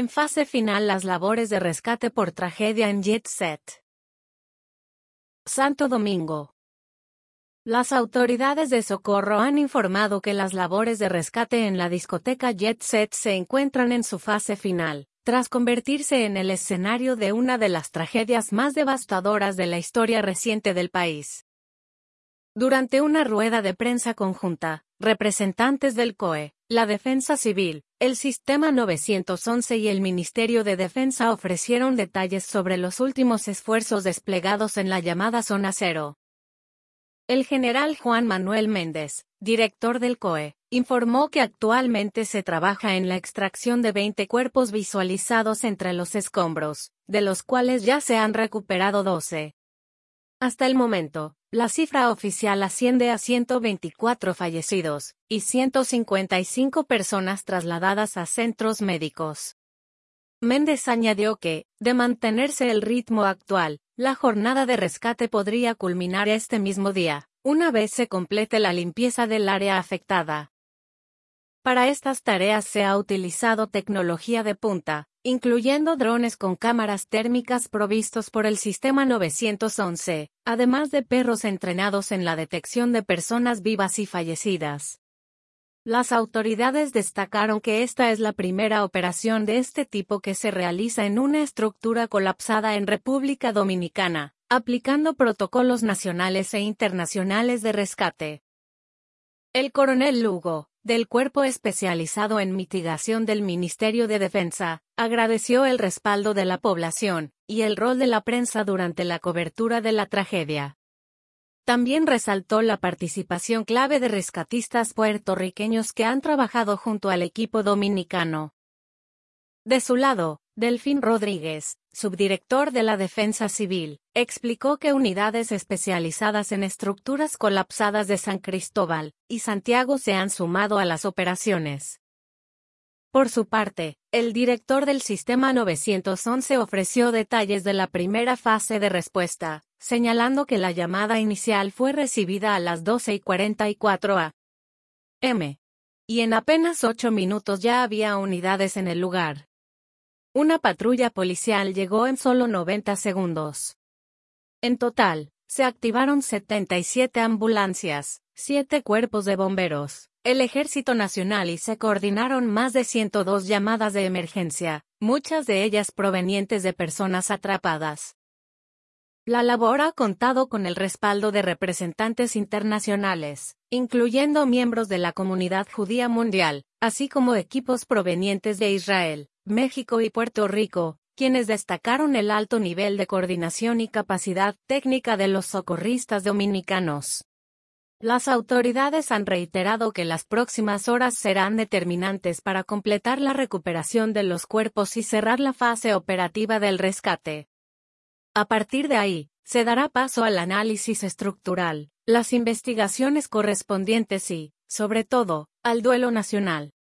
En fase final las labores de rescate por tragedia en Jet Set. Santo Domingo. Las autoridades de socorro han informado que las labores de rescate en la discoteca Jet Set se encuentran en su fase final, tras convertirse en el escenario de una de las tragedias más devastadoras de la historia reciente del país. Durante una rueda de prensa conjunta, representantes del COE, la Defensa Civil, el Sistema 911 y el Ministerio de Defensa ofrecieron detalles sobre los últimos esfuerzos desplegados en la llamada Zona Cero. El general Juan Manuel Méndez, director del COE, informó que actualmente se trabaja en la extracción de 20 cuerpos visualizados entre los escombros, de los cuales ya se han recuperado 12. Hasta el momento, la cifra oficial asciende a 124 fallecidos, y 155 personas trasladadas a centros médicos. Méndez añadió que, de mantenerse el ritmo actual, la jornada de rescate podría culminar este mismo día, una vez se complete la limpieza del área afectada. Para estas tareas se ha utilizado tecnología de punta, incluyendo drones con cámaras térmicas provistos por el Sistema 911, además de perros entrenados en la detección de personas vivas y fallecidas. Las autoridades destacaron que esta es la primera operación de este tipo que se realiza en una estructura colapsada en República Dominicana, aplicando protocolos nacionales e internacionales de rescate. El coronel Lugo, del Cuerpo Especializado en Mitigación del Ministerio de Defensa, agradeció el respaldo de la población y el rol de la prensa durante la cobertura de la tragedia. También resaltó la participación clave de rescatistas puertorriqueños que han trabajado junto al equipo dominicano. De su lado, Delfín Rodríguez, subdirector de la Defensa Civil, explicó que unidades especializadas en estructuras colapsadas de San Cristóbal y Santiago se han sumado a las operaciones. Por su parte, el director del Sistema 911 ofreció detalles de la primera fase de respuesta, señalando que la llamada inicial fue recibida a las 12:44 am. Y en apenas 8 minutos ya había unidades en el lugar. Una patrulla policial llegó en solo 90 segundos. En total, se activaron 77 ambulancias, 7 cuerpos de bomberos, el Ejército Nacional y se coordinaron más de 102 llamadas de emergencia, muchas de ellas provenientes de personas atrapadas. La labor ha contado con el respaldo de representantes internacionales, incluyendo miembros de la comunidad judía mundial, así como equipos provenientes de Israel, México y Puerto Rico, quienes destacaron el alto nivel de coordinación y capacidad técnica de los socorristas dominicanos. Las autoridades han reiterado que las próximas horas serán determinantes para completar la recuperación de los cuerpos y cerrar la fase operativa del rescate. A partir de ahí, se dará paso al análisis estructural, las investigaciones correspondientes y, sobre todo, al duelo nacional.